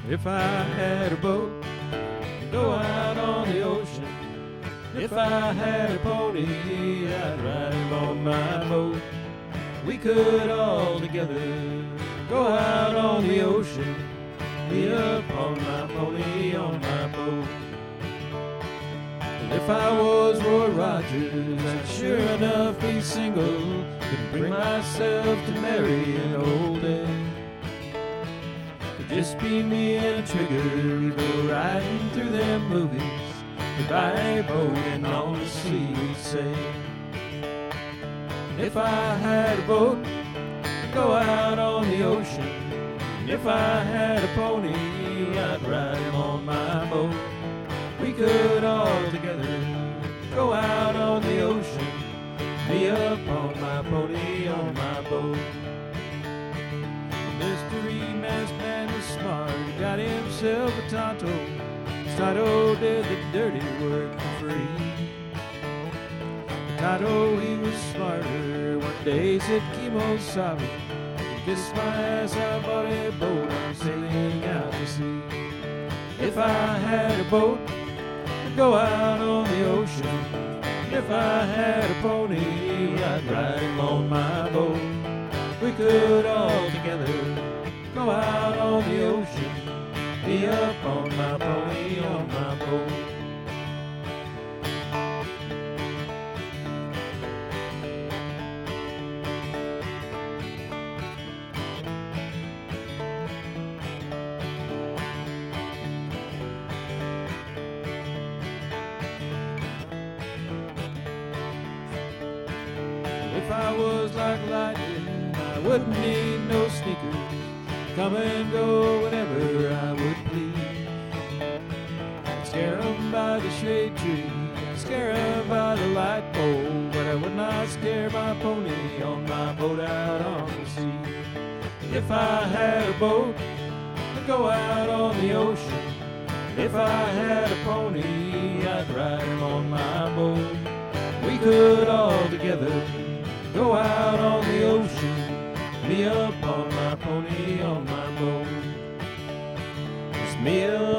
If I had a boat, go out on the ocean. If I had a pony, I'd ride him on my boat. We could all together go out on the ocean, me up on my pony on my boat. And if I was Roy Rogers, I'd sure enough be single. Couldn't bring myself to marry an old age. It'd just be me and Trigger, we'd go riding through them movies. We'd buy a boat and on the sea we'd sail. If I had a boat, I'd go out on the ocean. And if I had a pony, I'd ride him on my boat. We could all together go out on the ocean, me up on my pony on my boat. Mr. E-Mass man was smart, he got himself a Tonto. Tonto did the dirty work for free. Tonto, he was smarter. One day he said, Kimosabe, kiss my ass, I bought a boat, I'm sailing out to sea. If I had a boat, I'd go out on the ocean. If I had a pony, I'd ride him on my boat. We could all together go out on the ocean, be up on my pony on my boat. If I was like lightning, I wouldn't need no sneakers. Come and go whenever I would please. I'd scare 'em by the shade tree, I'd scare 'em by the light pole, but I would not scare my pony on my boat out on the sea. If I had a boat, I'd go out on the ocean. If I had a pony, I'd ride him on my boat. We could all together go out on the ocean, me up on my pony on my boat. It's me up